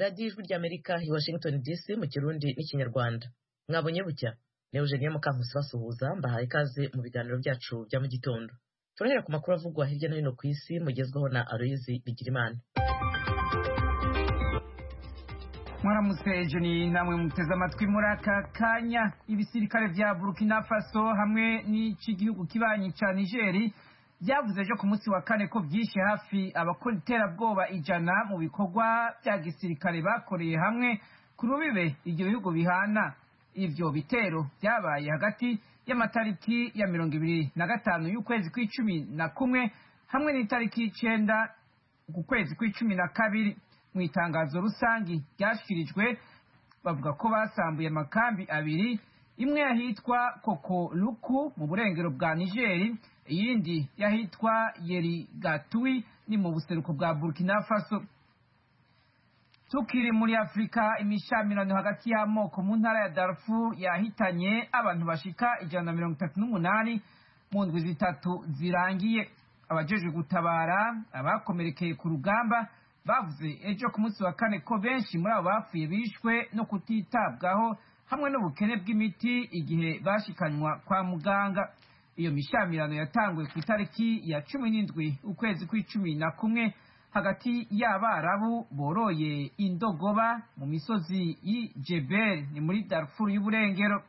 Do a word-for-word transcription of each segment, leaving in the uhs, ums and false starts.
radiyo ijwi ry'Amerika i Washington D C mu Kirundi n'Ikinyarwanda. Mwabonye bucya ni Eugenia Mukankusi basuhuza mbahaye ikaze mu biganiro byacu bya mu gitondo. Turahera ku makuru avugwa hirya no hino ku isi mugezweho na Aloyizi Bigirimana. Mwaramutse Eugenie, namwe muteze amatwi muri aka kanya. Ibisirikare vya Burkina Faso hamwe n'iki gihugu kibanyi ca Niger byavuze ejo ku munsi wa kane ko byishe hafi abakora iterabwoba ijana mu bikorwa bya gisirikare bakoreye hamwe ku rubibe ibyo bihugu bihana. Ivyo bitero byabaye hagati y'amatariki ya mirongo ibiri na gatanu y'ukwezi kw'icumi na kumwe hamwe n'itariki icenda ku kwezi kw'icumi na kabiri. Mu itangazo rusangi ryashikirijwe bavuga ko basambuye amakambi abiri, imwe yahitwa Koko Luku mu burengero bwa Niger, iyindi yahitwa Yeri Gatui ni mu buseruko bwa Burkina Faso. Tukiri muri Afrika, imishamirano hagati y'amoko mu ntara ya Darfur yahitanye abantu bashika ijana na mirongo itatu n'umunani mu ndwi zitatu zirangiye. Abajejwe gutabara abakomerekeye ku rugamba bavuze ejo ku munsi wa kane ko benshi muri abo bapfuye bishwe no kutitabwaho hamwe n'ubukene bw'imiti igihe bashikanywa kwa muganga. Iyo mishamirano yatanguye ku itariki ya cumi n'indwi ukwezi kw'icumi na kumwe hagati y'Abarabu boroye indogoba mu misozi y'i Jebel ni muri Darfur y'uburengero.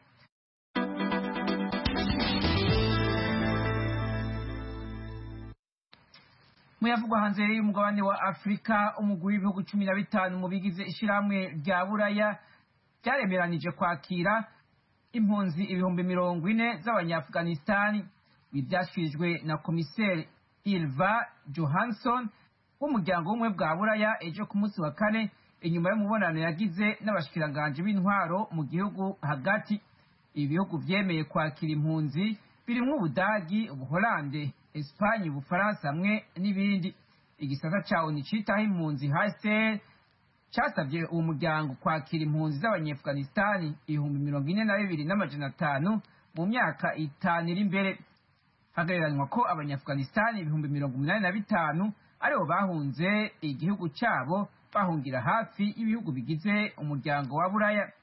Muyavugwa hanze y'umugabane wa Afrika, umugwi w'ibihugu cumi na bitanu mu bigize ishirahamwe rya Buraya byaremeranije kwakira impunzi ibihumbi mirongo ine z'Abanyafghanistan. Ibi byashikirijwe na komiseri Ylva Johansson w'umuryango w'ubumwe bwa Buraya ejo ku munsi wa kane inyuma y'umubonano yagize n'abashikiranganje b'intwaro mu gihugu hagati. Ibi bihugu vyemeye kwakira impunzi birimwo Ubudagi, Ubuholande, Espanye, Ubufaransa hamwe n'ibindi. Igisata ca ONU citaho impunzi H C R casavye uwo muryango kwakira impunzi z'Abanyafghanistan ibihumbi mirongo ine na bibiri n'amajana atanu mu myaka itanu iri imbere. Hagereranywa ko Abanyafghanistan ibihumbi mirongo umunani na bitanu aribo bahunze igihugu cabo bahungira hafi y'ibihugu bigize umuryango wa Buraya.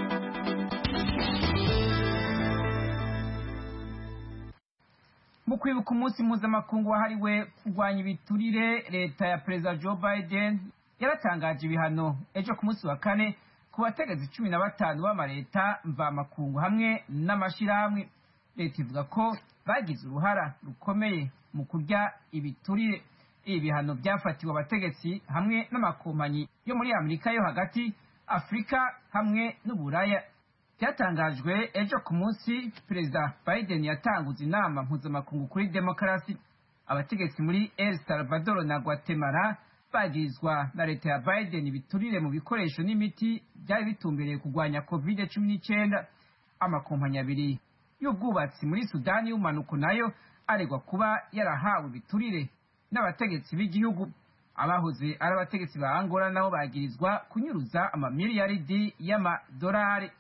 Mu kwibuka umunsi mpuzamakungu wahariwe kurwanya ibiturire, leta ya Perezida Joe Biden yaratangaje ibihano ejo ku munsi wa kane ku bategetsi cumi na batanu b'amareta mvamakungu hamwe n'amashirahamwe. Leta ivuga ko bagize uruhara rukomeye mu kurya ibiturire. Ibi bihano byafatiwe abategetsi hamwe n'amakompanyi yo muri Amerika yo hagati, Afrika hamwe n'Uburaya. Byatangajwe ejo ku munsi Perezida Biden yatanguze inama mpuzamakungu kuri demokarasi. Abategetsi muri El Salvador na Guatemala bagirizwa na leta ya Biden ibiturire mu bikoresho n'imiti byari bitumbereye kurwanya covid cumi n'icyenda. Amakompanyi abiri y'ubwubatsi muri Sudani y'umanuko nayo aregwa kuba yarahawe ibiturire n'abategetsi b'igihugu. Abahoze ari abategetsi ba Angola nabo bagirizwa kunyuruza amamiliyaridi y'amadolari.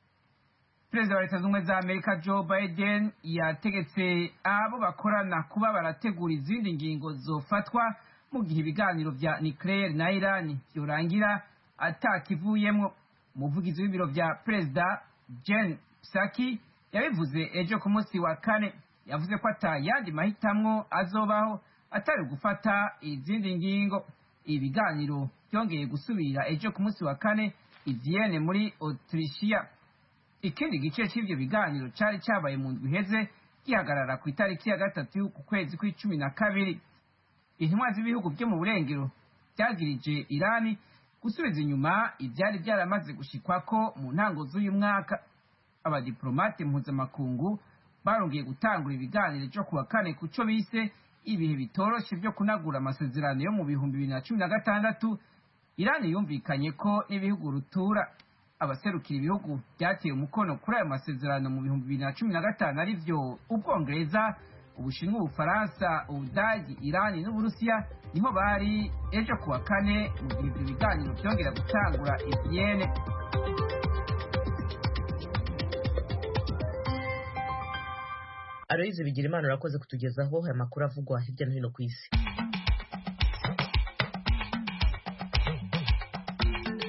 Perezida wa Leta Zunze Ubumwe za Amerika Joe Biden yategetse abo bakorana kuba barategura izindi ngingo zofatwa mu gihe ibiganiro vya nucleaire na Iran vyorangira atakivuyemwo. Umuvugizi w'ibiro vya Perezida Jen Psaki yabivuze ejo ku munsi wa kane. Yavuze ko atayandi mahitamwo azobaho atari gufata izindi ngingo. Ibiganiro byongeye gusubira ejo ku munsi wa kane i Vienne muri Autrichia. Ikindi gice c'ivyo biganiro cari cabaye mu ndwi iheze gihagarara ku itariki ya gatatu y'uku kwezi kw'icumi na kabiri. Intumwa z'ibihugu byo mu burengero byagirije Irani gusubiza inyuma ivyari byaramaze gushikwako mu ntango z'uyu mwaka. Abadiplomate mpuzamakungu barongeye gutangura ibiganiro cyo kuwa kane kuco bise ibihe bitoroshe byo kunagura amasezerano yo mu bihumbi bibiri na cumi na gatandatu. Irani yumvikanye ko n'ibihugu rutura. Abaserukira ibihugu byateye umukono kuri ayo masezerano mu bihumbi bibiri na cumi na gatanu ari vyo Ubwongereza, Ubushinwa, Ubufaransa, Ubudagi, Irani n'Uburusiya niho bari ejo kuwa kane mu gihe ibyo biganiro byongera gutangura i Vienne. Aloyizi Bigirimana urakoze kutugezaho aya makuru avugwa hirya no hino ku isi.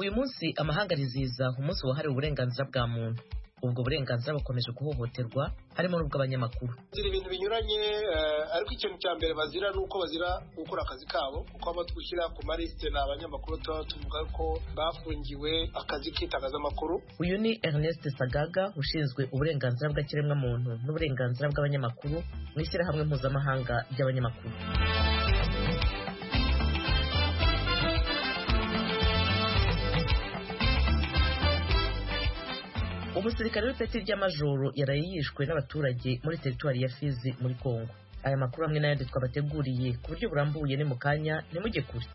uyu munsi amahanga arizihiza umunsi wahariwe uburenganzira bwa muntu. Ubwo burenganzira bukomeje guhohoterwa harimo n'ubw'abanyamakuru. Zira ibintu binyuranye ariko ikintu cya mbere bazira nuko bazira gukora akazi kabo kuko abo twushyira ku maliste na abanyamakuru tuvuga ko bafungiwe akazi k'itangazamakuru. Uyu ni Ernest Sagaga ushinzwe uburenganzira bw'ikiremwa muntu n'uburenganzira bw'abanyamakuru mu ishyirahamwe mpuzamahanga ry'abanyamakuru. Umusirikare w'ipeti ry'amajoro yaraye yishwe n'abaturage muri teritwari ya Fizi muri Kongo. Aya makuru hamwe n'ayandi twabateguriye ku buryo burambuye ni mu kanya ntimujye kure.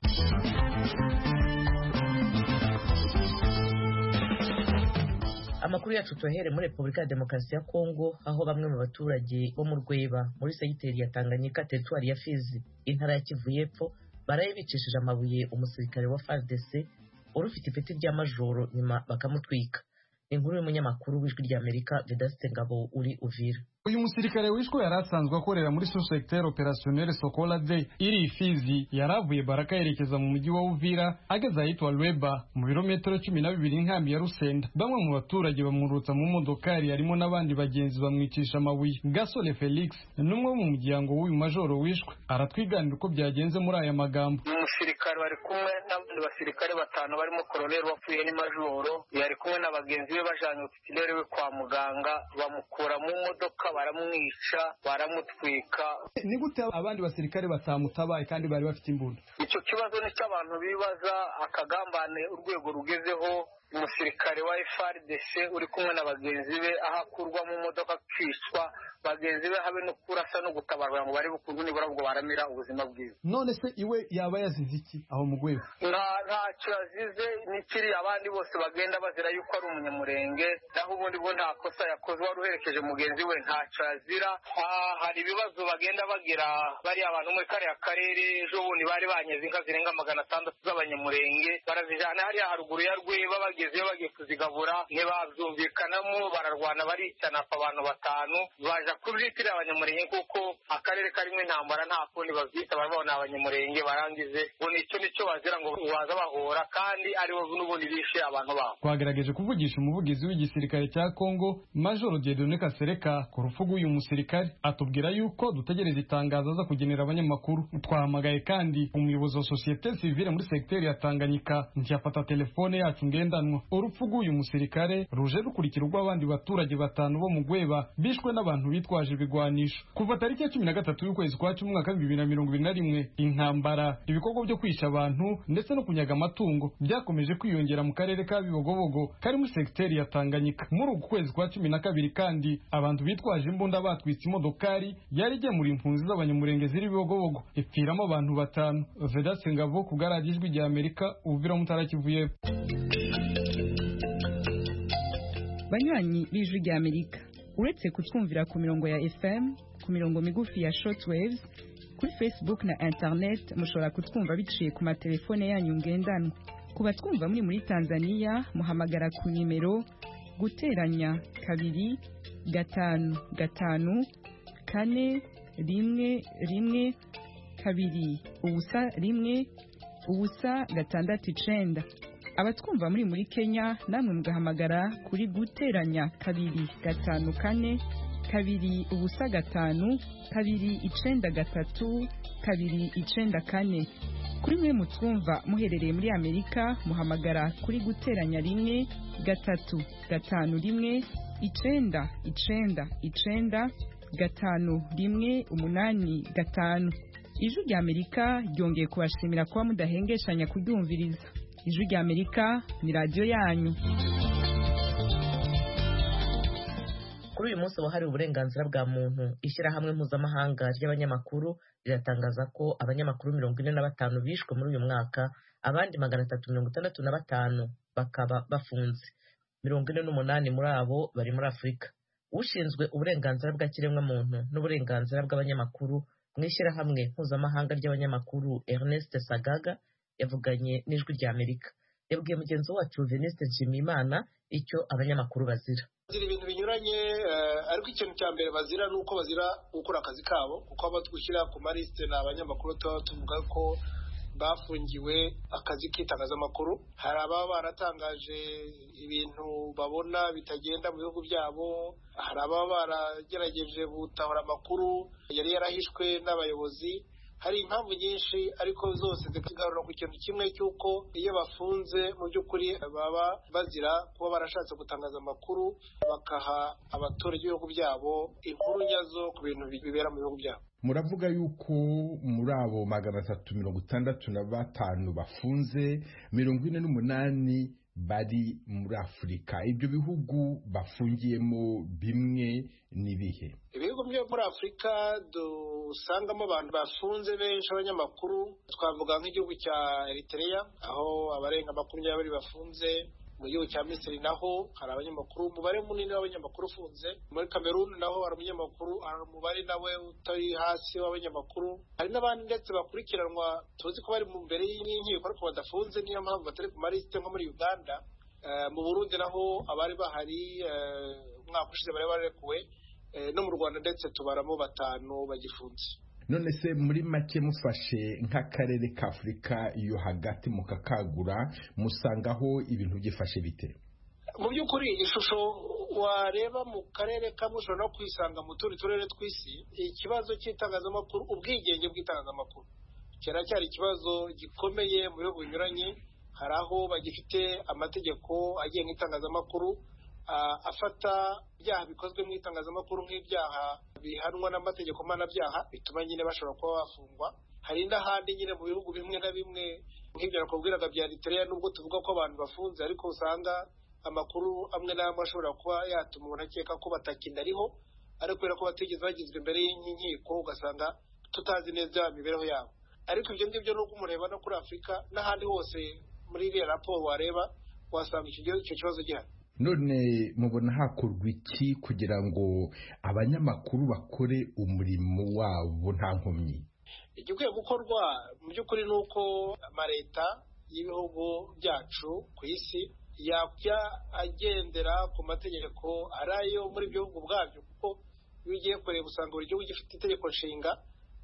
Amakuru yacu tuyahere muri Repubulika ya Demokarasi ya Kongo, aho bamwe mu baturage bo mu Rweba muri segiteri ya Tanganyika teritwari ya Fizi intara ya Kivu y'Epfo baraye bicishije amabuye umusirikare wa F A R D C urufite ipeti ry'amajoro nyuma bakamutwika. Inkuru y'umunyamakuru w'ijwi ry'Amerika Vedaste Ngabo uri Uvira. Uyu musirikare wishwe yarasanzwe akorera muri sous-secteur opérationnel Sokola D iri Fizi, yaravuye Baraka yerekeza mu mujyi wa Uvira ageze ahitwa Lweba mu birometero cumi na bibiri inkambi ya Rusenda. Bamwe mu baturage bamurutsa mu modokari harimo n'abandi bagenzi bamwicisha amabuye. Gasole Felix n'umwe mu muryango w'uyu majoro wishwe aratwiganira uko byagenze muri aya magambo. Umusirikare bari kumwe n'abandi basirikare batanu barimo colonel wapfuye ni majoro, yari kumwe n'abagenzi be bajanye utilere we kwa muganga, bamukura mu modoka baramwica baramutwika. Ni gute abandi basirikare batamutabaye kandi bari bafite imbunda? Icyo kibazo ni cy'abantu bibaza akagambane urwego rugezeho. Umusirikare wa F A R D C uri kumwe na bagenzi be ahakurwa mu modoka kwicwa, bagenzi be habe no kurasa no gutabarwa ngo bari bukundu nibura ubwo baramira ubuzima bwiza. None se iwe yaba yazize iki aho mugwego? Nta ntacyo yazize, nikiri abandi bose bagenda bazira yuko ari umunyamurenge, naho ubundi bwo nta kosa yakoze, wari uherekeje mugenzi we ntacyo yazira. Hari ibibazo bagenda bagira bari abantu muri kariya karere, ejo bundi bari banyeze inka zirenga magana atandatu z'abanyamurenge barazijana hariya haruguru ya Rweba bagezeyo bagiye kuzigabura ntibabyumvikanamo bararwana baricana abantu batanu baje kubyitira abanyamurenge kuko akarere karimo intambara nta kundi babyita barabona abanyamurenge barangize ngo nicyo nicyo bazira ngo baza bahora kandi ari bo n'ubundi bishe abantu babo. Twagerageje kuvugisha umuvugizi w'igisirikare cya Kongo Major Dieudonné Kasereka ku rufu rw'uyu musirikare, atubwira yuko dutegereza itangazo aza kugenera abanyamakuru. Twahamagaye kandi umuyobozi wa société civile muri secteur ya Tanganyika ntiyafata telefone yacu ngendanwa. Urupfu rw'uyu musirikare ruje rukurikira urw'abandi baturage batanu bo mu Rweba bishwe n'abantu bitwaje ibigwanisho kuva tariki ya cumi na gatatu y'ukwezi kwa cumi umwaka w'ibihumbi bibiri na mirongo ibiri na rimwe. Intambara, ibikorwa byo kwisha abantu ndetse no kunyaga amatungo byakomeje kwiyongera mu karere ka Bibogobogo kari muri secteur ya Tanganyika. Muri uku kwezi kwa cumi na kabiri kandi abantu bitwaje imbunda batwitse imodokari yari igemura impunzi z'abanyamurenge ziri Bibogobogo ipfiramo abantu batanu. Vedaste Ngabo ku garage ijwi rya Amerika Uvira mu Ntara Kivu y'Epfo. Banywanyi b'ijwi rya Amerika, uretse kutwumvira ku mirongo ya F M, ku mirongo migufi ya shortwaves, kuri Facebook na internet mushobora kutwumva biciye ku matelefone yanyu ngendanwa. Ku batwumva muri muri Tanzania muhamagara ku nimero guteranya kabiri gatanu gatanu kane rimwe rimwe kabiri ubusa rimwe ubusa gatandatu icenda. Abatwumva muri muri Kenya namwe mugahamagara kuri guteranya kabiri gatanu kane kabiri ubusa gatanu kabiri icenda gatatu kabiri icenda kane. Kuri mwe mutwumva muherereye muri Amerika muhamagara kuri guteranya rimwe gatatu gatanu rimwe icenda icenda icenda gatanu rimwe umunani gatanu. Ijwi rya Amerika ryongeye kubashimira kuba mudahengeshanya kuryumviriza. Ijwi rya Amerika ni radio yanyu. Kuri uyu munsi wahariwe uburenganzira bwa muntu, ishyirahamwe mpuzamahanga ry'abanyamakuru riratangaza ko abanyamakuru mirongo ine na batanu bishwe muri uyu mwaka, abandi magana atatu mirongo itandatu na batanu bakaba bafunze. Mirongo ine n'umunani muri abo bari muri Afurika. Ushinzwe uburenganzira bw'ikiremwa muntu n'uburenganzira bw'abanyamakuru mu ishyirahamwe mpuzamahanga ry'abanyamakuru Ernest Sagaga yavuganye n'ijwi rya Amerika. Yabwiye mugenzi wacu Venuste Nshimiyimana icyo abanyamakuru bazira. Bazira ibintu binyuranye ariko ikintu cya mbere bazira nuko bazira gukora akazi kabo kuko abo twushyira ku maliste na abanyamakuru tuvuga ko bafungiwe akazi k'itangazamakuru. Hari ababa baratangaje ibintu babona bitagenda mu bihugu byabo, hari ababa baragerageje gutahura amakuru yari yarahishwe n'abayobozi. Hari impamvu nyinshi ariko zose zigarura ku kintu kimwe cy'uko iyo bafunze mu by'ukuri baba bazira kuba barashatse gutangaza amakuru bakaha abaturage b'ibihugu byabo inkuru nyazo ku bintu bibera mu bihugu byabo. Muravuga yuko muri abo magana atatu mirongo itandatu na batanu bafunze, mirongo ine n'umunani bari muri Afurika. Ibyo bihugu bafungiyemo bimwe nibihe? Ibihugu byo muri Afurika dusangamo abantu bafunze benshi abanyamakuru, twavuga nk'igihugu cya Eritrea aho abarenga makumyabiri bafunze. Mu gihugu cya Misiri naho hari abanyamakuru, umubare munini w'abanyamakuru ufunze. Muri Cameroon naho hari umunyamakuru, hari umubare nawe utari hasi w'abanyamakuru. Hari n'abandi ndetse bakurikiranwa tuzi ko bari mu mbere y'inkiko ariko badafunze, niyo mpamvu batari ku malisite nko muri Uganda. Mu Burundi naho abari bahari umwaka ushize bari barekuwe, no mu Rwanda ndetse tubaramo batanu bagifunze. None se muri make mufashe nk'akarere ka Afurika yo hagati mukakagura, musangaho ibintu byifashe bite? Mu by'ukuri ishusho wareba mu karere kamwe ushobora no kwisanga mu tundi turere tw'isi. Ikibazo cy'itangazamakuru, ubwigenge bw'itangazamakuru kiracyari ikibazo gikomeye mu bihugu binyuranye. Hari aho bagifite amategeko agenga itangazamakuru afata ibyaha bikozwe mu itangazamakuru nk'ibyaha bihanwa n'amategeko mpanabyaha, bituma nyine bashobora kuba bafungwa. Hari n'ahandi nyine mu bihugu bimwe na bimwe nk'ibyo nakubwiraga bya Eritrea, nubwo tuvuga ko abantu bafunze ariko usanga amakuru amwe n'amwe ashobora kuba yatuma umuntu akeka ko batakindariho, ariko kubera ko batigeze bagizwe imbere y'inkiko ugasanga tutazi neza imibereho yabo. Ariko ibyo ngibyo nubwo umureba no kuri Afurika n'ahandi hose muri iriya raporo wareba wasanga icyo kibazo gihari. None mubona hakorwa iki kugira ngo abanyamakuru bakore umurimo wabo nta nkomyi? Igikwiye gukorwa mu by'ukuri ni uko amaleta y'ibihugu byacu ku isi yajya agendera ku mategeko ari ayo muri ibyo bihugu bwabyo, kuko iyo ugiye kureba usanga buri gihugu gifite itegeko nshinga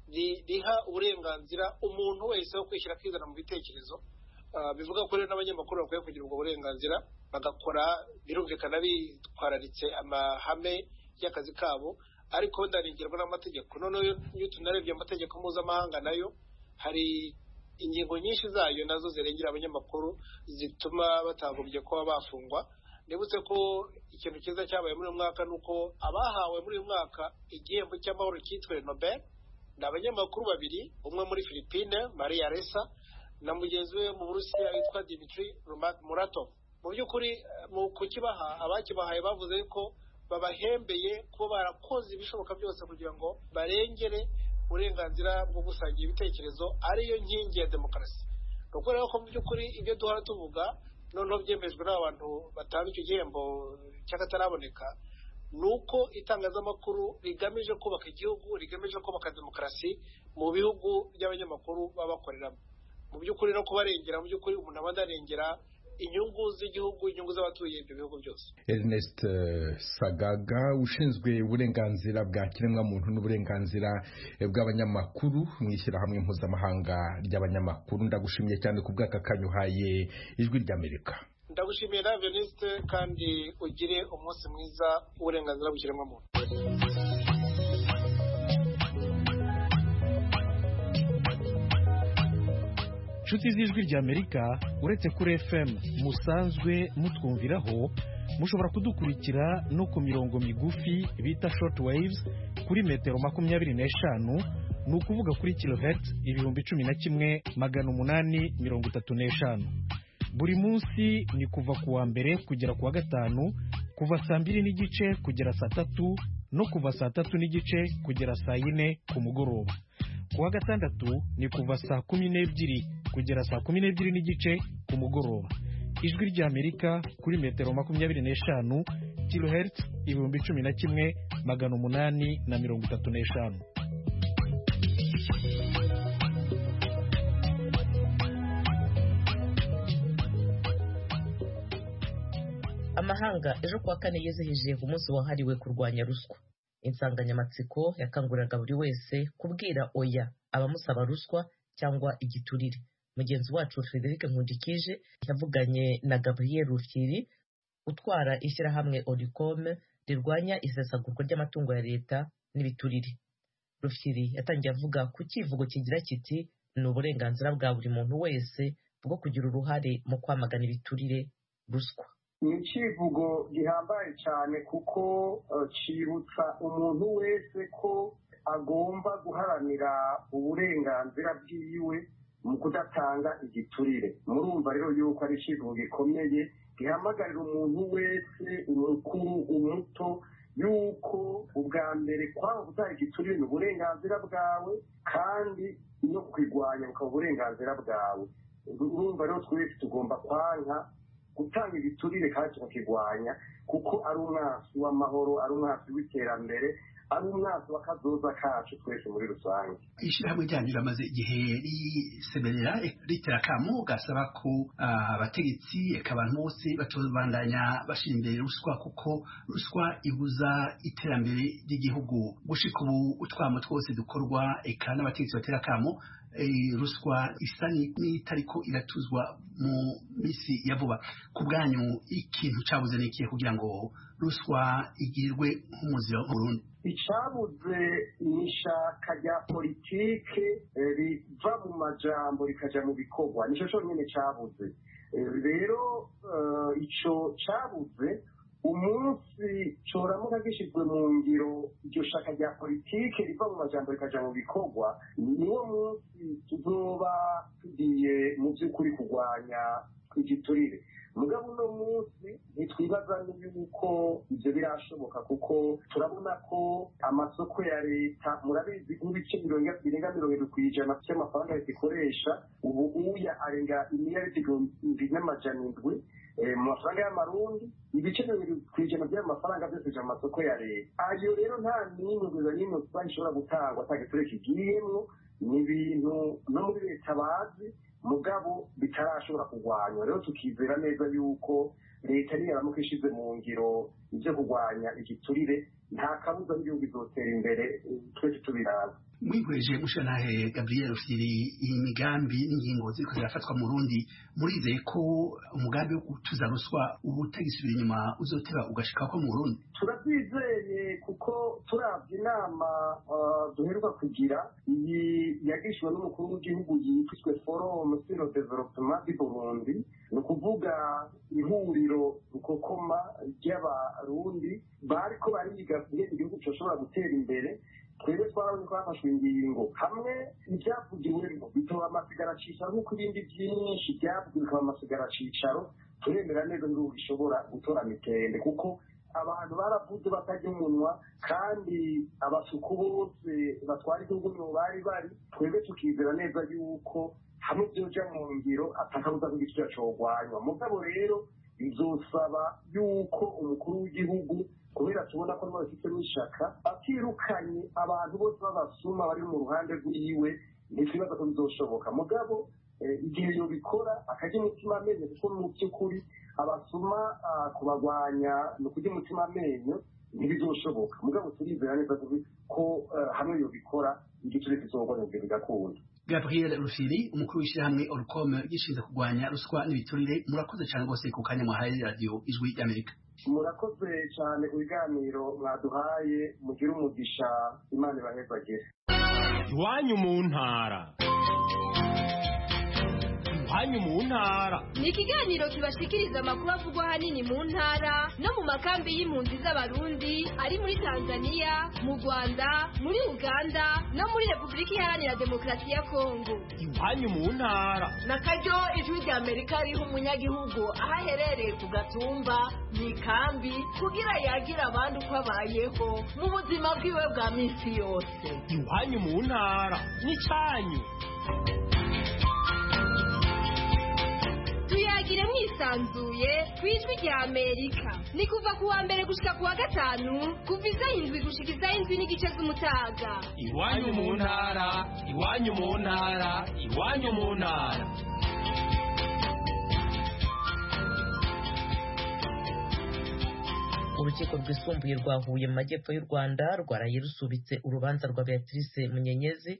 riha uburenganzira umuntu wese wo kwishyira akizana mu bitekerezo. Bivuga ko rero n'abanyamakuru bakwiye kugira ubwo burenganzira, bagakora birumvikana bitwararitse amahame y'akazi kabo ariko ndarengerwa n'amategeko. Noneho iyo tunarebye amategeko mpuzamahanga nayo hari ingingo nyinshi zayo nazo zirengera abanyamakuru zituma batagombye kuba bafungwa. Nibutse ko ikintu cyiza cyabaye muri uyu mwaka nuko abahawe muri uyu mwaka igihembo cy'amahoro cyitwa Nobel ni abanyamakuru babiri, umwe muri Philippines Maria Ressa na mugenzi we mu Burusiya witwa Dmitry Muratov. Mu by'ukuri mu kukibaha abakibahaye bavuze ko babahembeye kuba barakoze ibishoboka byose kugira ngo barengere uburenganzira bwo gusangira ibitekerezo, ariyo nkingi ya demokarasi. Nuko rero ko mu by'ukuri ibyo duhora tuvuga noneho byemejwe n'abantu batanga icyo gihembo cy'akataraboneka, nuko itangazamakuru rigamije kubaka igihugu, rigamije kubaka demokarasi mu bihugu by'abanyamakuru baba bakoreramo. Mu by'ukuri no kubarengera, mu by'ukuri umuntu aba adarengera inyungu z'igihugu, inyungu z'abatuye ibyo bihugu byose. Ernest Sagaga ushinzwe uburenganzira bwa kiremwamuntu n'uburenganzira bw'abanyamakuru mu ishyirahamwe mpuzamahanga ry'abanyamakuru, ndagushimiye cyane ku bw'aka kanya uhaye Ijwi ry'Amerika. Ndagushimiye na Veniste kandi ugire umunsi mwiza w'uburenganzira bw'ikiremwamuntu. Inshuti z'Ijwi ry'Amerika, uretse kuri F M musanzwe mutwumviraho, mushobora kudukurikira no ku mirongo migufi bita short waves kuri metero makumyabiri n'eshanu, ni ukuvuga kuri kilohertz ibihumbi cumi na kimwe magana umunani mirongo itatu n'eshanu. Buri munsi ni kuva ku wa mbere kugera ku wa gatanu, kuva saa mbiri n'igice kugera saa tatu no kuva saa tatu n'igice kugera saa yine ku mugoroba. Ku wa gatandatu ni kuva saa kumi n'ebyiri kugera saa kumi n'ebyiri n'igice ku mugoroba. Ijwi ry'Amerika kuri metero makumyabiri n'eshanu, kilohertz ibihumbi cumi na kimwe magana umunani na mirongo itatu n'eshanu. Amahanga ejo kuwa kane yizihije umunsi wahariwe kurwanya ruswa. Insanganyamatsiko yakanguriraga buri wese kubwira oya abamusaba ruswa cyangwa igiturire. mugenzi wacu Frederic Nkundikije yavuganye na Gabriel Rufyiri utwara ishyirahamwe Oricom rirwanya isesagurwa ry'amatungo ya leta n'ibiturire. Rufyiri yatangiye avuga ku kivugo kigira kiti ni uburenganzira bwa buri muntu wese bwo kugira uruhare mu kwamagana ibiturire, ruswa. Ni ikivugo gihambaye cyane kuko cyibutsa umuntu wese ko agomba guharanira uburenganzira bwiwe mu kudatanga igiturire. Murumva rero yuko ari ikivugo gikomeye gihamagarira umuntu wese, umukuru umuto, yuko ubwa mbere kwanga gutanga igiturire ni uburenganzira bwawe kandi no kwigwanya bukaba uburenganzira bwawe. Urumva rero twese tugomba kwanka gutanga ibiturire kandi tukakigwanya kuko ari umwasi w'amahoro, ari umwasi w'iterambere, ari umwasi w'akazoza kacu twese muri rusange. Ishyirahamwe ryanyu ramaze igihe risemerera ritera akamo gasaba ko abategetsi eka abantu bose batobandanya bashira imbere ruswa kuko ruswa ibuza iterambere ry'igihugu. Gushika ubu utwamo twose dukorwa eka n'abategetsi batera akamo ruswa isa n'itariko iratuzwa mu misi ya vuba. Ku bwanyu ikintu cyabuze n'ikihe kugira ngo ruswa igirwe nk'umuziro mu Burundi? Icabuze ni ishaka rya politike riva mu majambo rikaja mu bikorwa, nico conyene cabuze. Rero ico cabuze umunsi coramuka gishizwe mu ngiro iryo shaka rya politike riva mu majambo rikaja mu bikorwa, niwo munsi tuzoba tugiye mu vy'ukuri kurwanya igiturire. Mugabo uno munsi ntitwibaza yuko ivyo birashoboka kuko turabona ko amasoko ya leta murabizi nk'ibice birenga mirongo irindwi kw'ijana vy'amafaranga leta ikoresha ubu uya arenga imiliyaridi igihumbi n'amajana indwi mu mafaranga y'amarundi, ibice mirongo irindwi kw'ijana by'ayo mafaranga byose bija mu masoko ya leta. Ayo rero nta n'imwe n'imwe banki ishobora gutangwa ata giturire kigiyemwo, ni ibintu no muri leta bazi mugabo bitarashobora kurwanywa. Rero tukizera neza yuko leta niyaramuka ishize mu ngiro ivyo kurwanya igiturire nta kabuza n'igihugu izotera imbere twese tubiraba. Mwihweje mushanahe Gabriel Rufyiri, iyi migambi n'ingingo ziriko zirafatwa mu Burundi, murizeye ko umugambi wo gutuza ruswa ubutagisubira inyuma uzoteba ugashika ko mu Burundi? Turabyizeye kuko turavye inama duheruka kugira iyi yagishwe n'umukuru w'igihugu yitwa Forum sur le développement du Burundi, ni ukuvuga ihuriro rukokoma ry'abarundi bariko bariga ingene igihugu coshobora gutera imbere. Twebwe twarabonye ko hafashwe ingingo hamwe ivyavugiwemo bitoba amasigara cicaro nk'uko ibindi vyinshi vyavugiwe bikaba amasigara cicaro. Turemera neza ngo bishobora gutora mitende kuko abantu baravuze batajya umunwa kandi abasuku bose batwara igihugu nibo bari bari. Twebwe tukizera neza yuko hamwe vyoja mu ngiro atakabuza ko igiciro cogwanywa. Mugabo rero bizosaba yuko umukuru w'igihugu kubera tubona ko nabo bafite n'ishaka atirukanye abantu bose b'abasuma bari mu ruhande rw'iwe, ntikibaza ko bizoshoboka. Mugabo igihe yobikora akajya umutima amenyo kuko mu by'ukuri abasuma kubagwanya ni ukujya umutima amenyo ntibizoshoboka. Mugabo turizera neza ko hamwe yobikora igiturire kizogwanywa bigakunda. Gabriel Rufyiri, umukuru w'ishyirahamwe Oricom gishinzwe kurwanya ruswa n'ibiturire, murakoze cyane rwose ku kanya mwahaye radiyo Ijwi ry'Amerika. Murakoze cyane ku biganiro mwaduhaye, mugire umugisha, Imana ibahezagire. Iwanyu mu ntara. Iwanyu mu ntara ni ikiganiro kibashikiriza amakuru avugwa ahanini mu ntara no mu makambi y'impunzi z'abarundi ari muri Tanzania, mu Rwanda, muri Uganda no muri Repubulika Iharanira Demokarasi ya Kongo. Iwanyu mu ntara nakaryo Ijwi ry'Amerika riha umunyagihugu aho aherereye ku gatumba mu ikambi kugira yagira abandi uko abayeho mu buzima bwiwe bwa minsi yose. Iwanyu mu ntara n'icyanyu. Tuyagire mwisanzuye ku Ijwi ry'Amerika. Ni kuva ku wa mbere gushika ku wa gatanu kuva isaha indwi gushika isaha indwi n'igice z'umutaga. Iwanyu mu ntara, iwanyu mu ntara, iwanyu mu ntara. Urukiko rwisumbuye rwa Huye mu majyepfo y'u Rwanda rwaraye rusubitse urubanza rwa Beatrice Munyenyezi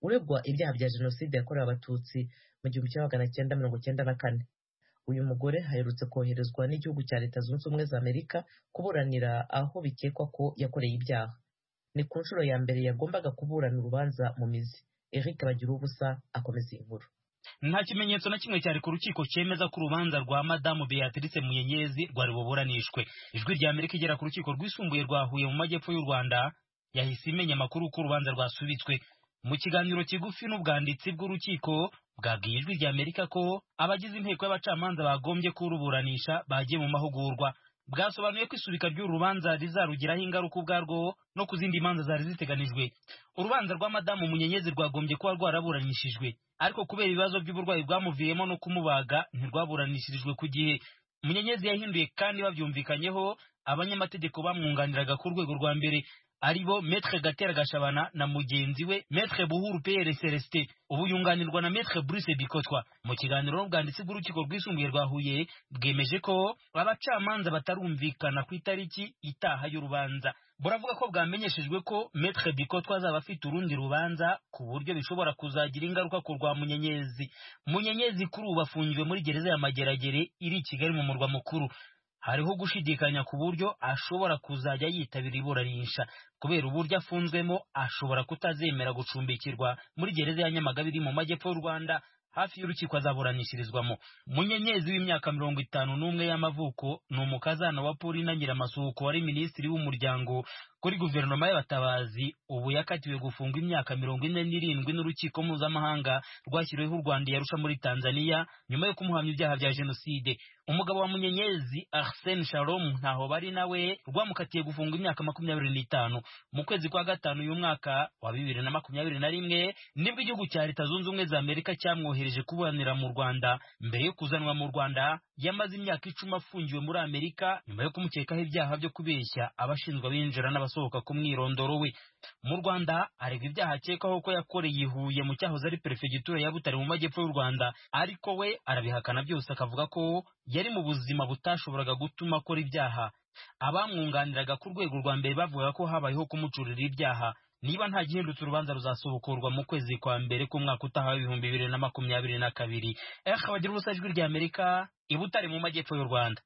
uregwa ibyaha bya jenoside yakorewe abatutsi mu gihumbi kimwe magana cyenda mirongo cyenda na kane. Uyu mugore aherutse koherezwa n'igihugu cya Leta Zunze Ubumwe za Amerika kuburanira aho bikekwa ko yakoreye ibyaha. Ni ku nshuro ya mbere yagombaga kuburana urubanza mu mizi. Eric Bagirubusa akomeza inkuru. Nta kimenyetso na kimwe cyari ku rukiko cyemeza ko urubanza rwa Madamu Beatrice Munyenyezi rwari buburanishwe. Ijwi rya Amerika igera ku rukiko rwisumbuye rwa Huye mu majyepfo y'u Rwanda yahise imenya amakuru ko urubanza rwasubitswe. Mu kiganiro kigufi n'ubwanditsi bw'urukiko bwabwiye Ijwi rya Amerika ko abagize inteko y'abacamanza bagombye kuruburanisha bagiye mu mahugurwa. Bwasobanuye ko isubika ry'uru rubanza rizarugiraho ingaruka ubwarwo no ku zindi manza zari ziteganijwe. Urubanza rwa Madamu Munyenyezi rwagombye kuba rwaraburanishijwe, ariko kubera ibibazo by'uburwayi bwamuviriyemo no kumubaga ntirwaburanishirijwe ku gihe. Munyenyezi yahinduye kandi babyumvikanyeho abanyamategeko bamwunganiraga ku rwego rwa mbere, aribo Maître Gatera Gashabana na mugenzi we Maître Buhuru Pierre Celestin, ubu yunganirwa na Maître Bruce Bikotwa. Mu kiganiro n'ubwanditsi bw'urukiko rwisumbuye rwa Huye bwemeje ko abacamanza batarumvikana ku itariki itaha y'urubanza. Buravuga ko bwamenyeshejwe ko Maître Bikotwa azaba afite urundi rubanza ku buryo bishobora kuzagira ingaruka ku rwa Munyenyezi. Munyenyezi kuri ubu afungiwe muri gereza ya Mageragere iri i Kigali mu murwa mukuru. Hariho gushidikanya ku buryo ashobora kuzajya yitabira iburanisha. Kubera uburyo afunzwemo ashobora kutazemera gucumbikirwa muri gereza ya Nyamagabe iri mu majyepfo y'u Rwanda hafi y'urukiko azaburanishirizwamo. Munyenyezi w'imyaka mirongo itanu n'umwe y'amavuko ni umukazana wa Paulina Nyiramasuhuko wari minisitiri w'umuryango kuri guverinoma y'abatabazi. Ubu yakatiwe gufungwa imyaka mirongo ine n'irindwi n'urukiko mpuzamahanga rwashyiriweho u Rwanda yarusha muri Tanzania nyuma yo kumuhamya ibyaha bya jenoside. Umugabo wa Munyenyezi Arsene Shalom ntaho bari nawe rwamukatiye gufungwa imyaka makumyabiri n'itanu. Mu kwezi kwa gatanu uyu mwaka wa bibiri na makumyabiri na rimwe nibwo igihugu cya Leta Zunze Ubumwe za Amerika cyamwohereje kuburanira mu Rwanda. Mbere yo kuzanwa mu Rwanda yamaze imyaka icumi afungiwe muri Amerika nyuma yo kumukekaho ibyaha byo kubeshya abashinzwe abinjira n'abasohoka ku mwirondoro we. Mu Rwanda aregwa ibyaha akekwaho ko yakoreye i Huye mu cyahoze ari perefegitura ya Butare mu majyepfo y'u Rwanda, ariko we arabihakana byose akavuga ko yari mu buzima butashoboraga gutuma akora ibyaha. Abamwunganiraga ku rwego rwa mbere bavuga ko habayeho kumucurira ibyaha. Niba nta gihindutse urubanza ruzasubukurwa mu kwezi kwa mbere k'umwaka utaha w'ibihumbi bibiri na makumyabiri na kabiri. Eric Bagirubusa, Ijwi rya Amerika, i Butare mu majyepfo y'u Rwanda.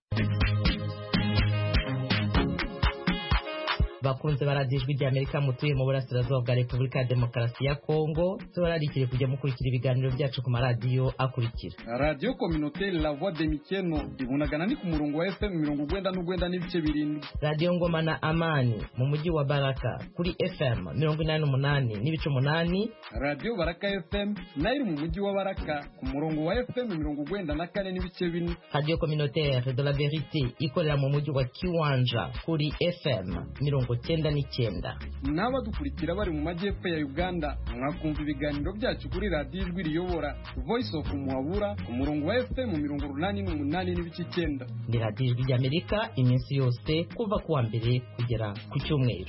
Bakunze baradiye Ijwi rya Amerika mutuye mu burasirazuba bwa Repubulika ya Demokarasi ya Kongo, tubararikire kujya mukurikira ibiganiro byacu ku maradiyo akurikira: Radio Communautaire La Voix de Mikeno ibunagana ni ku murongo wa F M mirongo urwenda n'urwenda n'ibice birindwi. Radio Ngoma na Amani mu mujyi wa Baraka kuri F M mirongo inani n'umunani n'ibice umunani. Radio Baraka F M nayo mu mujyi wa Baraka ku murongo wa F M mirongo urwenda na kane n'ibice bine. Radio Communautaire de la Vérité ikorera mu mujyi wa Kiwanja kuri F M mirongo cyenda n'icyenda. N'abadukurikira bari mu majyepfo ya Uganda mwakumva ibiganiro byacu kuri Radio Ijwi Riyobora Voice of Muhabura ku murongo wa F M mirongo urunani n'umunani n'ibice icyenda. Ni Radio Ijwi rya Amerika iminsi yose kuva kuwa mbere kugera ku cyumweru.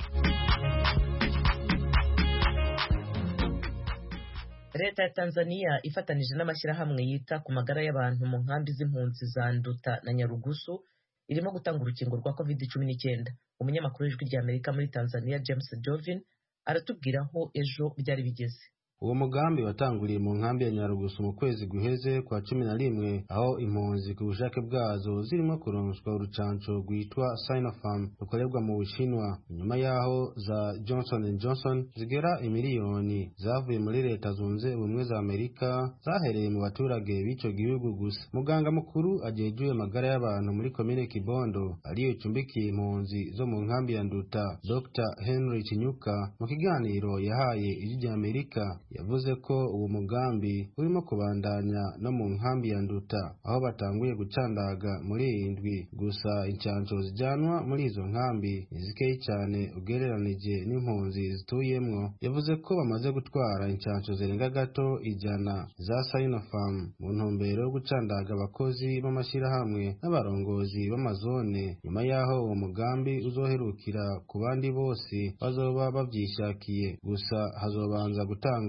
Leta ya Tanzania ifatanije n'amashyirahamwe yita ku magara y'abantu mu nkambi z'impunzi za Nduta na Nyarugusu irimo gutanga urukingo rwa covid cumi n'icyenda. Umunyamakuru w'Ijwi rya Amerika muri Tanzania James Jovin aratubwira aho ejo byari bigeze. Uwo mugambi watanguriye mu nkambi ya Nyarugusu mu kwezi guheze kwa cumi na rimwe, aho impunzi ku bushake bwazo zirimo kuronswa urucanco rwitwa Sinopharm rukorerwa mu Bushinwa. Nyuma yaho za Johnson and Johnson zigera imiliyoni zavuye muri Leta Zunze Ubumwe za Amerika zahereye mu baturage b'ico gihugu gusa. Muganga mukuru ajejuye magara y'abantu muri komine Kibondo ariyo icumbikiye impunzi zo mu nkambi ya Nduta, Doctor Henry Chinyuka, mu kiganiro yahaye Ijwi rya Amerika yavuze ko uwo mugambi urimo kubandanya no mu nkambi ya Nduta, aho batanguye gucandaga muri indwi gusa. Incanco zijyanwa muri izo nkambi nizikeye cyane ugereranije n'impunzi zituyemwo. Yavuze ko bamaze gutwara incanco zirenga gato ijana za Sinopharm mu ntumbero yo gucandaga abakozi b'amashyirahamwe n'abarongozi b'amazone, nyuma yaho uwo mugambi uzoherukira ku bandi bose bazoba babyishakiye. Gusa hazobanza gutangwa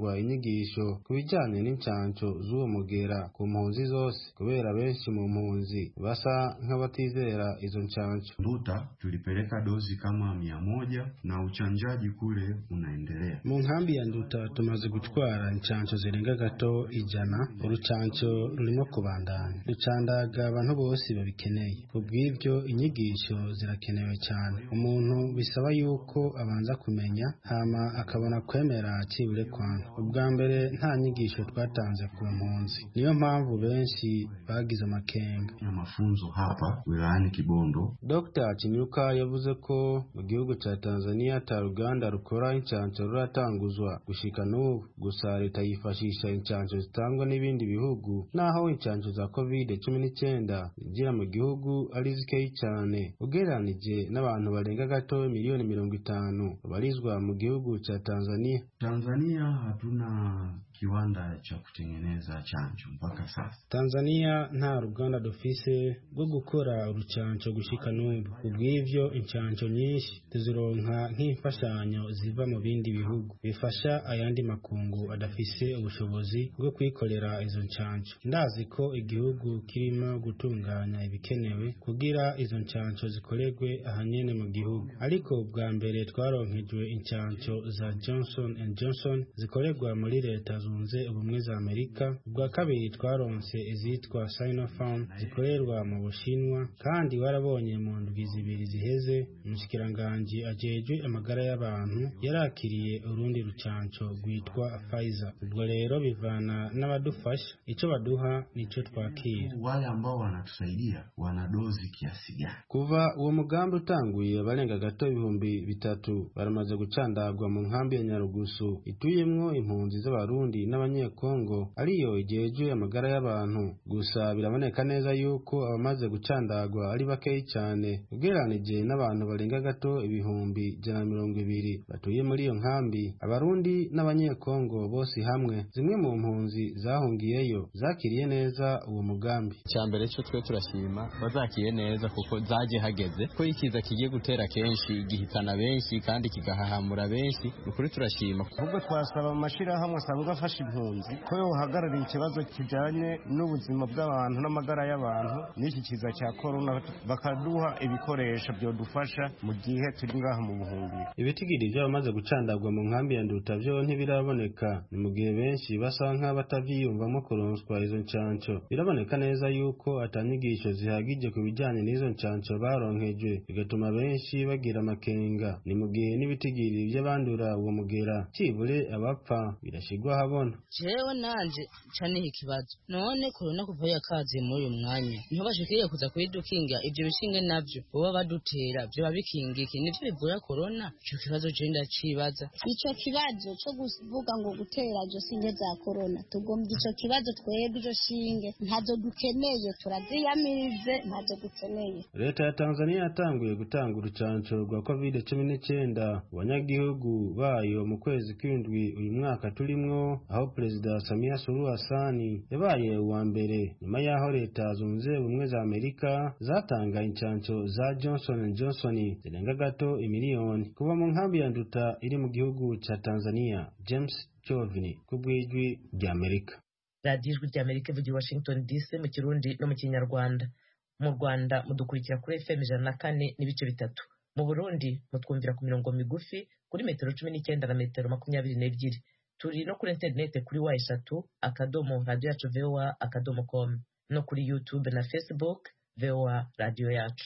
gutangwa inyigisho ku bijyanye n'incanco z'uwo mugera ku mpunzi zose kubera benshi mu mpunzi basa nk'abatizera izo ncanco. Nduta tulipeleka dozi kama mia moja na uchanjaji kule unaendelea. Mu nkambi ya Nduta tumaze gutwara incanco zirenga gato ijana, urucanco rurimo kubandanya. Rucandaga abantu bose babikeneye. Kubw'ivyo inyigisho zirakenewe cyane. Umuntu bisaba yuko abanza kumenya hama akabona kwemera cibure kwangu. Ubwa mbere nta nyigisho twatanze ku mpunzi, niyo mpamvu benshi bagize amakenga. Ya mafunzo hapa wilayani Kibondo. Dr Chinyuka yavuze ko mu gihugu ca Tanzania ta Uganda rukora incanco ruratanguzwa gushika n'ubu, gusa leta yifashisha incanco zitangwa n'ibindi bihugu, naho incanco za covid cumi n'icyenda zinjira mu gihugu ari zikeyi cyane ugereranije n'abantu barenga gato miliyoni mirongo itanu barizwa mu gihugu cha Tanzania. Tanzania hatuna kiwanda cha kutengeneza chanjo mpaka sasa. Tanzania nta ruganda dufise rwo gukora urucanco gushika n'ubu. Ubw'ivyo incanco nyinshi tuzironka nk'imfashanyo ziva mu bindi bihugu bifasha ayandi makungu adafise ubushobozi bwo kwikorera izo ncanco. Ndazi ko igihugu kirimo gutunganya ibikenewe kugira izo ncanco zikoregwe ahanyene mu gihugu, ariko bwa mbere twaronkejwe incanco za Johnson and Johnson zikoregwa muri leta zunze ubumwe za Amerika. Ubwa kabiri twaronse izitwa Sinopharm zikorerwa mu Bushinwa, kandi warabonye mu ndwi zibiri ziheze umushikiranganji ajejwe amagara y'abantu yarakiriye urundi rucanco rwitwa Pfizer. Ubwo rero bivana n'abadufasha, ico baduha nico twakira. Wale ambao wanatusaidia wana dozi kiasi gani? Kuva uwo mugambi utanguye abarenga gato ibihumbi bitatu baramaze gucandagwa mu nkambi ya Nyarugusu ituyemwo impunzi z'abarundi n'abanyekongo ariyo ijejwe amagara y'abantu. Gusa biraboneka neza yuko abamaze gucandagwa ari bakeyi cyane ugereranije n'abantu barenga gato ibihumbi ijana na mirongo ibiri batuye muri iyo nkambi. Abarundi n'abanyekongo bose hamwe, zimwe mu mpunzi zahungiyeyo zakiriye neza uwo mugambi. Cyambere cyo twe turashima bazakiye neza kuko zaje hageze ko ikiza kigiye gutera kenshi gihitana benshi kandi kigahahamura benshi. Ukuri turashima. Ahubwo twasaba amashirahamwe asanzwe afasha impunzi ko yohagararira ikibazo kijanye n'ubuzima bw'abantu n'amagara y'abantu n'iki kiza cya corona, bakaduha ibikoresho byodufasha mu gihe turi ngaha mu buhungiro. Ibitigiri by'abamaze gucandagwa mu nkambi ya Nduta byo ntibiraboneka, ni mu gihe benshi basa nk'abatavyiyumvamo kuronswa izo ncanco. Biraboneka neza yuko atanyigisho zihagije ku bijyanye n'izo ncanco baronkejwe, bigatuma benshi bagira amakenga. Ni mu gihe n'ibitigiri by'abandura uwo mugera cibure abapfa birashigwa habona. Jewe nanje cane ikibazo none corona kuva yakaze muri uyu mwanya ntibashikiriye kuza kwidukinga ivyo bishinge navyo boba badutera byo babikingike nivyo bivura corona. Ico kibazo je ndacibaza. Ico kibazo cyo kuvuga ngo gutera jo singe za corona tugombye ico kibazo twebwe jo shinge ntazo dukeneye, turaziyamirize ntazo dukeneye. Leta ya Tanzania yatanguye gutanga urucanco rwa covid cumi n'icyenda abanyagihugu bayo mu kwezi kw'indwi uyu mwaka turimwo, aho Perezida Samia Suluhu Hassan yabaye uwa mbere nyuma y'aho leta zunze ubumwe za Amerika zatanga incanco za Johnson and Johnson zirenga gato imiliyoni. Kuva mu nkambi ya Nduta iri mu gihugu ca Tanzania, James Chovini kubw'ijwi rya Amerika. Radio Ijwi rya Amerika ivugira Washington D C mu Kirundi no mu Kinyarwanda. Mu Rwanda mudukurikira kuri F M ijana na kane n'ibice bitatu. Mu Burundi mutwumvira ku mirongo migufi kuri metero cumi n'icyenda na metero makumyabiri n'ebyiri. Turi no kuri internet kuri wa eshatu akadomo radio yacu V O A akadomo com, no kuri YouTube na Facebook V O A radio yacu.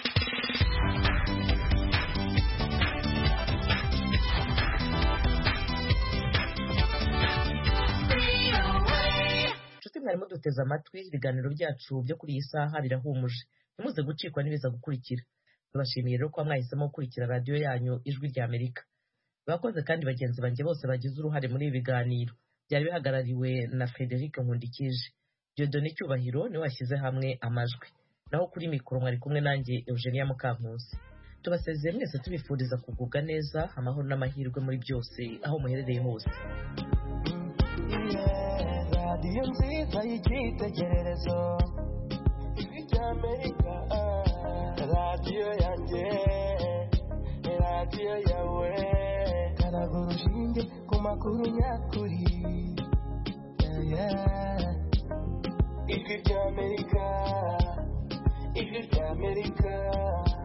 Mwarimu duteze amatwi ibiganiro byacu byo kuri iyi saha birahumuje, ntimuze gucikwa n'ibiza gukurikira. Tubashimiye rero ko mwahisemo gukurikira radio yanyu Ijwi rya Amerika. Bakoze kandi bagenzi banjye bose bagize uruhare muri ibi biganiro, byari bihagarariwe na Frederic Nkundikije. Dieudonné Cyubahiro niwe washyize hamwe amajwi, naho kuri mikoro mwari kumwe nanjye Eugenia Mukankusi. Tubasezeye mwese tubifuriza kugubwa neza, amahoro n'amahirwe muri byose aho muherereye hose. Radio nziza y'icyitegererezo Ijwi rya Amerika, radio yanjye, radio yawe, karaga urushinge ku amakuru nyakuri. Yeah, yeah. Ijwi ry'Amerika, ijwi ry'Amerika.